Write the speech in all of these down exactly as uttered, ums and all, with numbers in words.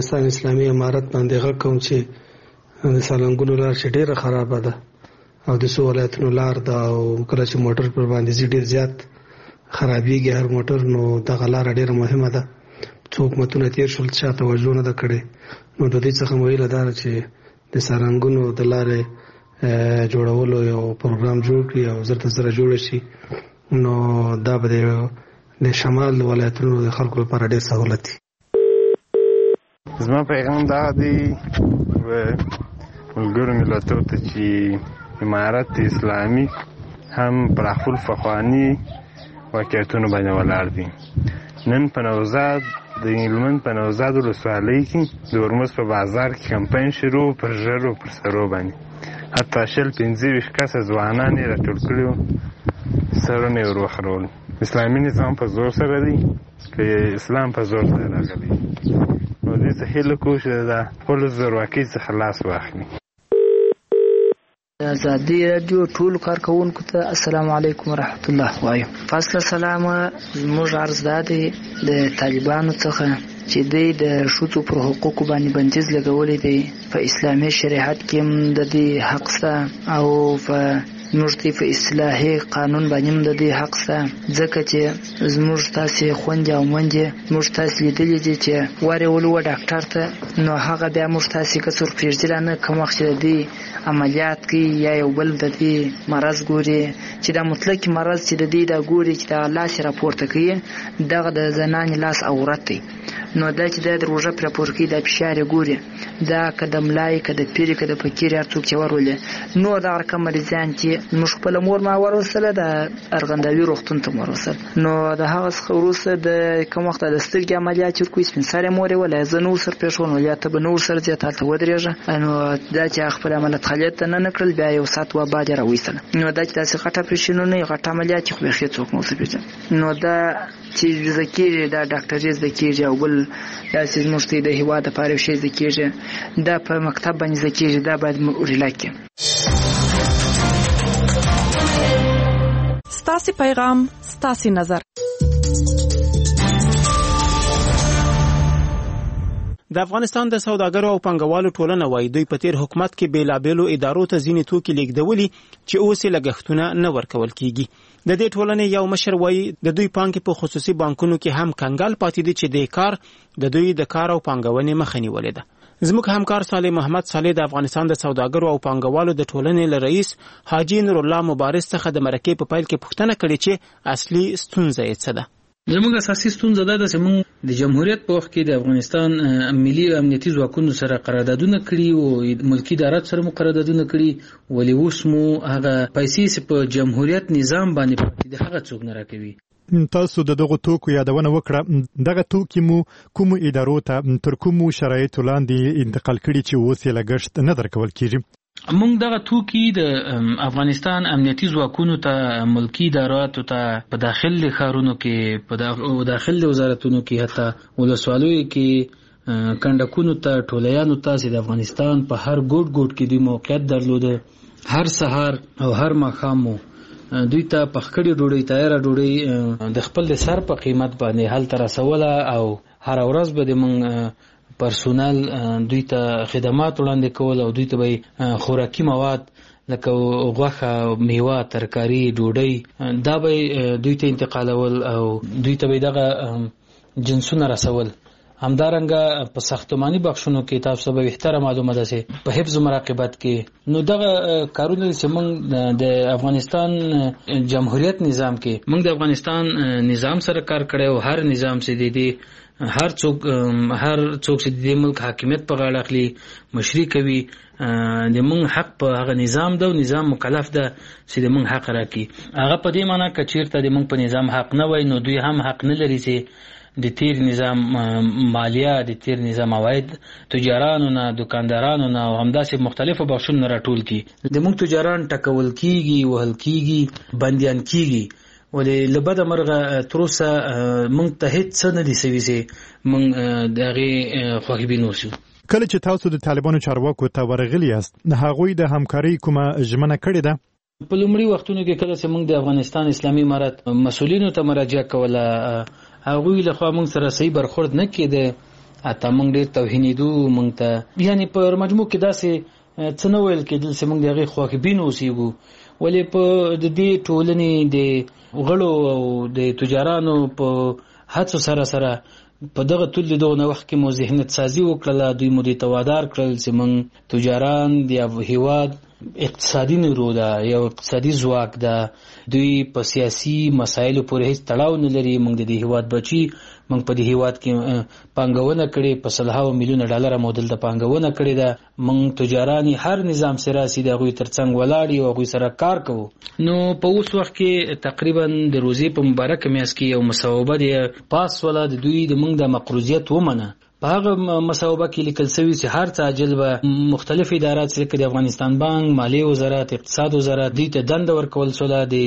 افغانستان اسلامي امارت باندې غږ کوم چې د سالنګونو لار چې ډیره خرابه ده او د څو ولایتونو لار ده او کله چې موټر پر باندې زی ډیر زیات خرابېږي هر موټر، نو دغه لار ډیره مهمه ده. څو حکومتونه تیر شول چې توجه نه ده کړې، نو د دې څخه ویل ده چې د سالنګونو د لارې جوړولو یو پروګرام جوړ کړي او زر تر زره جوړ شي، نو دا به د شمال ولایتونو د خلکو لپاره ډیر سہولت وي. زما پیغام دا دی ملګرو ملتونو ته چې امارت اسلامي هم پر خپل فخواني واقعیتونو باندې ولاړ دي. نن په نوزاد د هلمند په نوزاد ولسوالۍ کې د هرمز په بازار کې کمپاین شروع پر ژرو پر سرو باندې حتی شل پنځه ویشت کسه ځوانان یې راټول کړي وو، سرونه یې ور وخرول. اسلامي نظام په زور سره دی که اسلام په زور سره راغلی، نو دې څه هیله کوو چې د خپلو زورواکۍ څخه لاس واخلي. ازادي راډیو ټولو کارکوونکو ته السلام علیکم ورحمت الله وایم. فاصله سلام. زموږ عرض دا دی د طالبانو څخه چې دوی د ښځو پر حقوقو باندې بندیز لګولی دی. په اسلامي شریعت کې هم د دې حق شته او په زموږ په اصلاحي قانون باندې هم د دې حق شته، ځکه چې زموږ تاسې خویندې او میندې موږ تاسې لیدلي دي چې وارې ولوه ډاکټر ته، نو هغه بیا موږ تاسې که څوک پرېږدي را نه کوم وخت چې د دې عملیات کوي یا یو بل د دې مرض ګوري چې دا مطلقي مرض چې د دې دا ګوري چې دا لاس یې راپورته کوي، دغه د زنانې لاس عورت دی. نو دا چې دا د روژه پرې راپور کوي دا فشار یې ګوري، دا که د ملای که د پیرې که د فقیر هر څوک چې ورولي. نو دغه رقم مریضان چې موږ خپله مور ما وروستله د ارغنداوي روغتون ته مو وروستل، نو د هغه څخه وروسته د کوم وخت د سترګې عملیات چې ورکوي سپین سرې مور یې وله زه نه ورسره پرېښول، نو یا ته به نه ورسره ځې هلته ودرېږه. نو دا چې خپل عملیات خلیت ته نه نه کړل، بیا یو ساعت وا بعد یې راویستله. نو دا چې داسې غټ اپرېشنونه یې غټ عملیات چې خو بیخي څوک نه ورته پېژني. نو دا چې زده کېږي دا ډاکټري زده کېږي او بل داسې زموږ ته د هېواد دپاره یو شی زده کېږي، دا په مکتب باندې زده کېږي، دا باید ریلا کړي. ستاسې پیغام ستاسې نظر. د افغانستان د سوداګرو او پانګوالو ټولنه وايي دوی په تیر حکومت کې بیلابېلو ادارو ته ځینې توکي لیږدولي چې اوس یې لګښتونه نه ورکول کیږي. د دې ټولنې یو مشر وايي د دوی پانګې په خصوصي بانکونو کې هم کنګال پاتې دي چې د کار د دوی د کار او پانګونې مخه نیولې ده. زموږ همکار صالح محمد صالح د افغانستان د سوداګرو او پانګوالو د ټولنې له رئیس حاجی نور الله مبارز څخه د مرکې په پیل کې پوښتنه کړې چې اصلي ستونزه یې څه ده. زموږ اساسي ستونزه دا ده چې موږ د جمهوریت په وخت کې د افغانستان ملي امنیتي ځواکونو سره قراردادونه کړي او ملکی ادارات سره مو قراردادونه کړي، ولې اوس مو هغه پیسې په جمهوریت نظام باندې پاتې دي، هغه څوک نه راکوي. تاسو د دغه توکو یادونه وکړه، دغه توکي مو کوم ادارو ته تر کومو شرایطو لاندې انتقال کړي چې اوس یې لګښت نه درکول کیږي؟ موږ دغه توکي د افغانستان امنیتي ځواکونو ته، ملکی اداراتو ته، په داخل ښارونو کې، په داخل وزارتونو کې، حتی ولسوالیو کې، کنډکونو ته، ټولیانو ته چې د افغانستان په هر ګوټ ګوټ کې دوی موقعیت درلوده، هر سهار او هر ماښام دوی ته پخکړې ډوډۍ، تیاره ډوډۍ د خپل د سر په قیمت باندې هلته رسوله او هر ورځ به د موږ پرسونل دوی ته خدمات وړاندې کول او دوی ته به خوراکي مواد لکه غوښه، میوه، ترکاري، ډوډۍ دا به دوی ته انتقالول او دوی ته به دغه جنسونه رسول. همدارنګه په ساختماني بخشونو کې تاسو به بهتره معلومه ده چې په حفظ او مراقبت کې نو دغه کارونه چې موږ د افغانستان جمهوریت نظام کې موږ د افغانستان نظام سره کار کړی او هر نظام چې دی هر څوک هر څوک چې د ملک حاکمیت په غاړه اخلي، مشري کوي، د موږ حق په هغه نظام ده او نظام مکلف ده چې د موږ حق راکړي. هغه په دې معنی که چیرته د موږ په نظام حق نه وای نو دوی هم حق نه لري چې د تیر نظام مالیه، د تیر نظام عواید تجارانو نه، دکاندارانو نه او همداسې مختلفو بخشونو نه راټول کړي. د موږ تجاران ټکول کیږي، وهل کیږي، بندیان کیږي، ولې له بده مرغه تر اوسه موږ ته هېڅ څه نه دي سوي چې موږ د هغې خواهبین اوسو. کله چې تاسو د طالبانو چارواکو ته ورغلي یاست، د هغوی د همکارۍ کومه ژمنه کړې ده؟ په لومړي وختونو کې کله چې موږ د افغانستان اسلامي امارت مسؤلینو ته مراجعه کوله، هغوی له خوا موږ سره صحیح برخورد نه کېده اته موږ ډېر توهینېدو، موږ ته یعنی په مجموع کې داسې څه نه ویل کېدل چې موږ د هغې خواخبین اوسېږو. ولې په د دې ټولنې د غړو او د تجارانو په هڅو سره سره په دغه طول د دغه وخت کې مو ذهنیت سازي وکړله، دوی مو دې ته وادار کړل چې موږ تجاران د هېواد اقتصادي نیرو ده، یو اقتصادي ځواک ده، دوی په سیاسي مسایلو پورې هیڅ تړاو نه لري. موږ د دې هېواد بچي، موږ په دې هېواد کې پانګونه کړې، په سلهاوو میلیونه ډالره مو دلته پانګونه کړې ده. موږ تجاران هر نظام سره راسي د هغوی تر څنګ ولاړ یو، هغوی سره کار کوو. نو په اوس وخت کې تقریبا د روزې په مبارکه میاشت کې یو مصوبه د پاس ولا د دوی د موږ د مقروضیت ومنه. په هغه مصوبه کې لیکل شوی چې هر څه عاجل به مختلف ادارات لکه د افغانستان بانک، مالیې وزارت، اقتصاد وزارت دوی ته دنده ورکول شوله د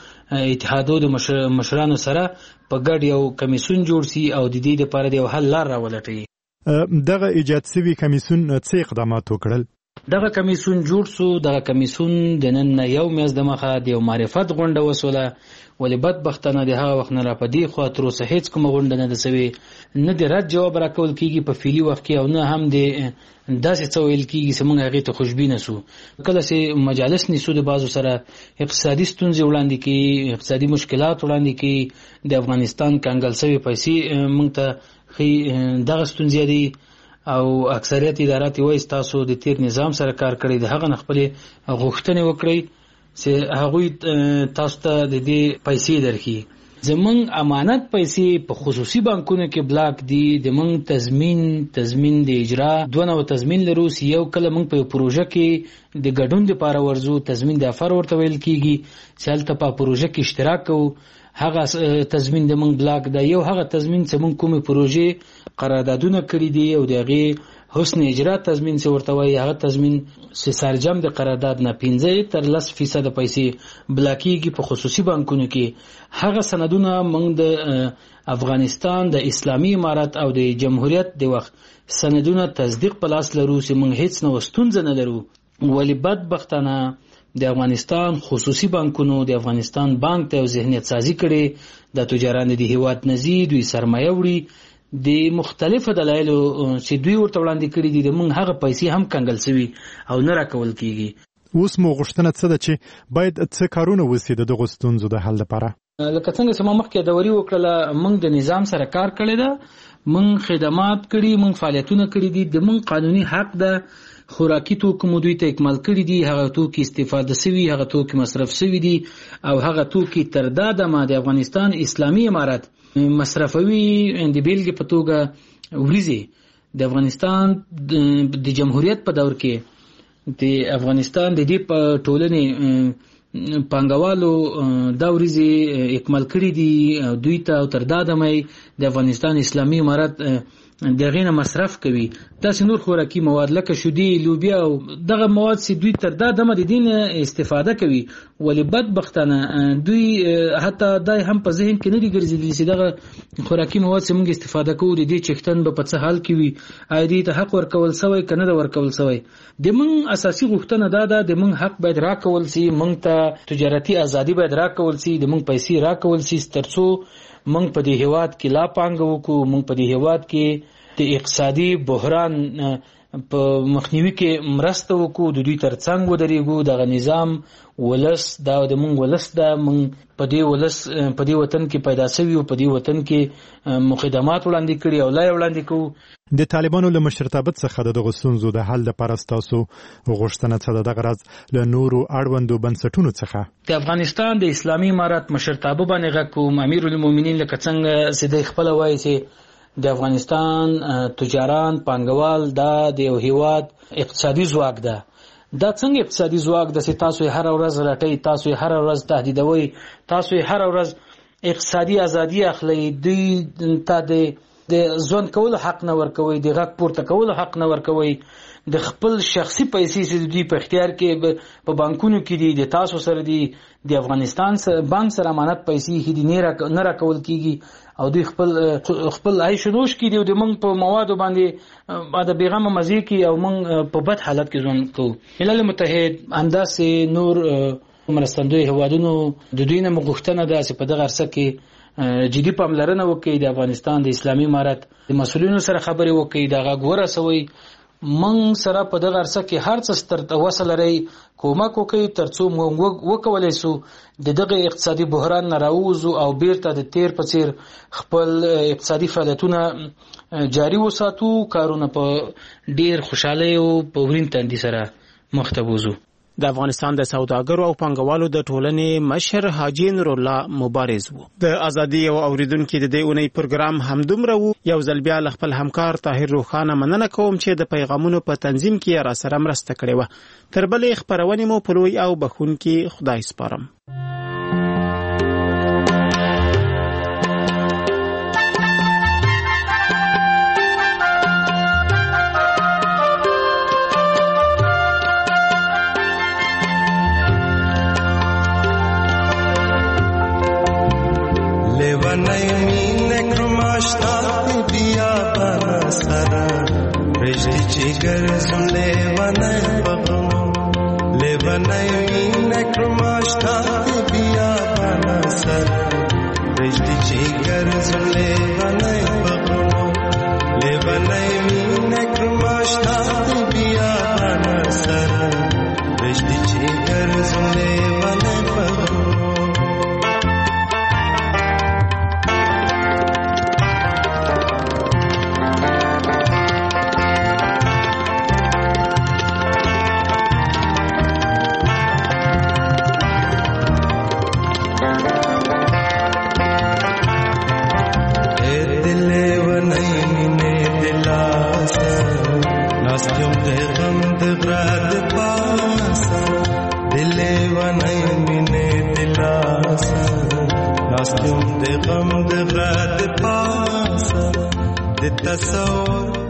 اتحادو د مشرانو سره په ګډ یو کمیسیون جوړ شي او د دې لپاره د یو حل لار راولټوي. دغه ایجاد شوي کمیسیون څه اقدامات وکړل؟ دغه کمیسیون جوړ شو. دغه کمیسیون د نن نه یو میاشت دمخه د یو معرفت غونډه وسوله، ولې بدبختانه د هغه وخت نه را په دې خوا تر اوسه هېڅ کومه غونډه نه ده سوې، نه د رد جواب راکول کېږي په فعلي وخت کې، او نه هم د داسې څه ویل کېږي چې موږ هغې ته خوشبینه سو. کله چې مجالس نیسو د بعضو سره اقتصادي ستونزې وړاندې کړي، اقتصادي مشکلات وړاندې کړي، د افغانستان کنګل شوې پیسې موږ ته ښیي دغه ستونزې دي، او اکثریت ادارات وایي تاسو د تیر نظام سره کار کړی، د هغه نه خپلې غوښتنې وکړئ چې هغوی تاسو ته د دې پیسې درکړي. زمونږ امانت پیسې په خصوصي بانکونو کې بلاک دي، د مونږ تضمین تضمین د اجرا دوه نوع تضمین لرو. یو کله مونږ په پروژه کې د ګډون لپاره ورځو، تضمین د افر ورته ویل کېږي، چې هلته په پروژه کې اشتراک کوو، هغه تضمین د مونږ بلاک ده. یو هغه تضمین چې مونږ کومې پروژې قراردادونه کړي دي او د هغې حسن اجرا تضمین چې ورته وایي، هغه تضمین چې سرجم د قرارداد نه پنځه تر لس فیصد پیسې بلاکیږي په خصوصي بانکونو کې. هغه سندونه موږ د افغانستان د اسلامي امارت او د جمهوریت د وخت سندونه تصدیق په لاس لرو چې موږ هیڅ نو ستونزه نه لرو. ولی بدبختانه د افغانستان خصوصي بانکونو د افغانستان بانک ته ذهنیت سازي کړي، د تجاران د هیواد نزي دوی سرمایه وړي، د مختلفو دلایلو چې دوی ورته وړاندې کړي دي، د موږ هغه پیسې هم کنګل شوي او نه راکول کیږي. اوس مو غوښتنه څه ده چې باید څه کارونه وسي د دغو ستونزو د حل لپاره؟ لکه څنګه چې ما مخکې دوري وکړله، موږ د نظام سره کار کړی ده، موږ خدمات کړي، موږ فعالیتونه کړي دي، د موږ قانوني حق ده. خوراکي توکو مو دوی ته اکمال کړي دي، هغه توکي استفاده شوي، هغه توکي مصرف شوي دي، او هغه توکي تر دا دمه د افغانستان اسلامي امارت مصرفوي. د بیلګې په توګه وریځې د افغانستان د جمهوریت په دور کې د افغانستان د دې په ټولنې پانګوالو دا وریځې اکمال کړي دي دوی ته، او تر دا دمه د افغانستان اسلامي امارت دغه نه مصرف کوي. تاسو نور خوراکي مواد لکه شودي، لوبیا او دغه مواد چې دوی تر دا دمه د دین استفاده کوي، ولی بدبختانه دوی حتی دای هم په ذهن کې نه دي ګرځېدلي چې دغه خوراکي مواد چې موږ استفاده کوو د دې چښتن به په څه حال کې وي، آیا دې ته حق ورکول شوی که نه ده ورکول شوی. د موږ اساسي غوښتنه دا ده د موږ حق باید راکول شي، موږ ته تجارتي ازادي باید راکول شي، د موږ پیسې راکول شي ترڅو موږ په دې هیواد کې لا پانګه وکړو، موږ په دې هیواد کې د اقتصادي بحران په مخنیوي کې مرسته وکړو، د دوی تر څنګ ودرېږو. دغه نظام ولس دا د موږ ولس دا موږ په دې ولس په دې وطن کې پیدا شوي او په دې وطن کې مقدمات وړاندې کړي او لا وړاندې کوو. د طالبانو له مشرتابه څخه د دغو ستونزو د حل لپاره ستاسو غوښتنه څه ده؟ دغه راز له نورو اړوندو بنسټونو څخه د افغانستان د اسلامي امارت مشرتابه باندې غږ کوم. امیر المؤمنین لکه څنګه چې د خپل وایي چې د افغانستان تجاران پانګوال دا د یو هیواد اقتصادي ځواک ده. دا څنګه اقتصادي ځواک ده چې تاسو هر ورځ راټي، تاسو هر ورځ تهدیدوي، تاسو هر ورځ اقتصادي ازادي اخلي، دوی ته د د ځوان کولو حق نه ورکوي، د غږ پورته کولو حق نه ورکوي، د خپل شخصي پیسې چې دوی په اختیار کې په بانکونو کې دي د تاسو سره دي، د افغانستان سره بانک سره امانت پیسې هدي نه راکول کیږي او دوی خپل خپل عیش و نوش کې دي او د موږ په موادو باندې د بیغمه مزي کې او موږ په بد حالت کې ژوند کوو. ملل متحد همداسې نور مرستندوی هیوادونو د دوی نه غوښتنه ده چې په دغه عرصه کې جدي پاملرنه وکړي د افغانستان د اسلامي امارت د مسؤلینو سره خبرې وکړي دا غږ ورسوي من سره په دغه عرصه کې هر څه ستر وصل لري کومک وکړي ترڅو موږ وکولای شو د دغه اقتصادي بحران نه راوځو او بیرته د تیر په څیر خپل اقتصادي فعالیتونه جاري وساتو کارونه په ډیر خوشاله او په ورین تندي سره مخ ته وځو. د افغانستان د سوداګرو او پانګوالو د ټولنې مشر حاجی نور الله مبارز وو. د ازادي او اوریدونکو د دې اونۍ پروګرام همدومره وو. یو ځل بیا خپل همکار طاهر روخانه مننه کوم چې د پیغامونو په تنظیم کې را سره مرسته کړې و. تر بلې خبرونه مو په لوی او بخونکي خدای سپارم. Jigar zunde vanay bagmo le vanay nakrmashta biya bana sar rishti jigar zunde vanay bagmo le vanay nakrmashta biya bana sar rishti jigar zunde vanay bagmo Nastum de gham de ghad pasa de tasawwur